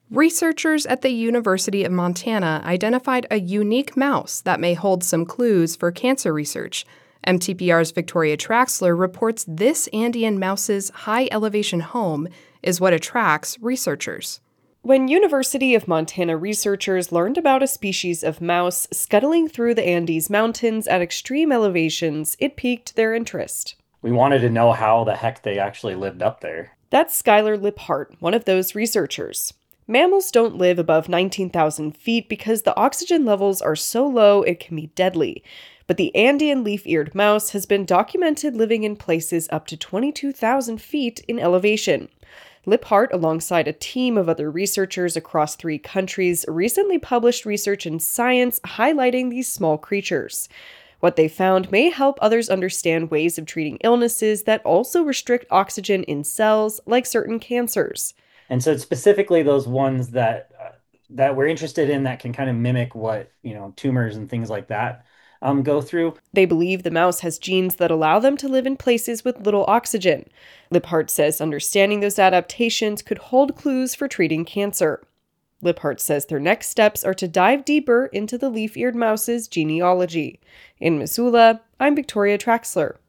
Researchers at the University of Montana identified a unique mouse that may hold some clues for cancer research. MTPR's Victoria Traxler reports this Andean mouse's high-elevation home is what attracts researchers. When University of Montana researchers learned about a species of mouse scuttling through the Andes Mountains at extreme elevations, it piqued their interest. We wanted to know how the heck they actually lived up there. That's Skylar Liphart, one of those researchers. Mammals don't live above 19,000 feet because the oxygen levels are so low it can be deadly. But the Andean leaf-eared mouse has been documented living in places up to 22,000 feet in elevation. Liphart, alongside a team of other researchers across 3 countries, recently published research in Science highlighting these small creatures. What they found may help others understand ways of treating illnesses that also restrict oxygen in cells, like certain cancers. And so specifically those ones that we're interested in that can kind of mimic what, tumors and things like that go through. They believe the mouse has genes that allow them to live in places with little oxygen. Liphart says understanding those adaptations could hold clues for treating cancer. Liphart says their next steps are to dive deeper into the leaf-eared mouse's genealogy. In Missoula, I'm Victoria Traxler.